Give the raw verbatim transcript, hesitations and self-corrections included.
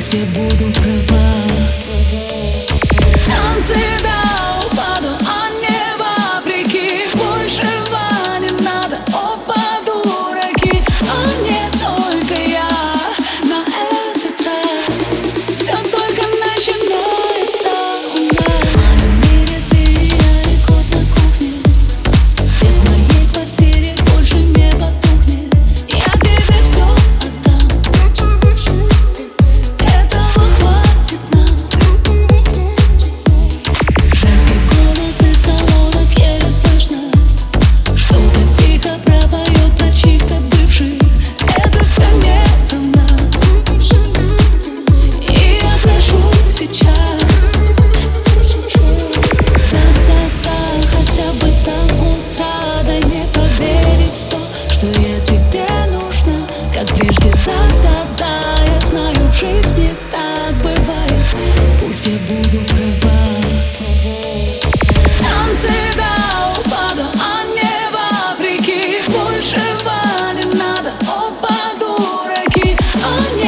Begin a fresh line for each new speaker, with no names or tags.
Пусть я буду права. Танцы до упаду, а не в Африке. Большего не надо, оба дураки. А не только я на этот раз. Все только начинается у нас. В моем мире ты и я, и кот на кухне. Свет в моей квартире больше не потухнет. Я тебе все отдам. Этого хватит нам. Женский голос из колонок еле слышно. Что-то тихо пропоет про чьих-то бывших. Это все не про нас. И я прошу сейчас. Да-да-да, хотя бы до утра. Дай мне поверить в то, что я тебе нужна. Как прежде, да-да-да, я знаю, в жизни так бывает. Пусть я буду права. Танцы до упаду, а не в Африке. Большего не надо, оба дураки. А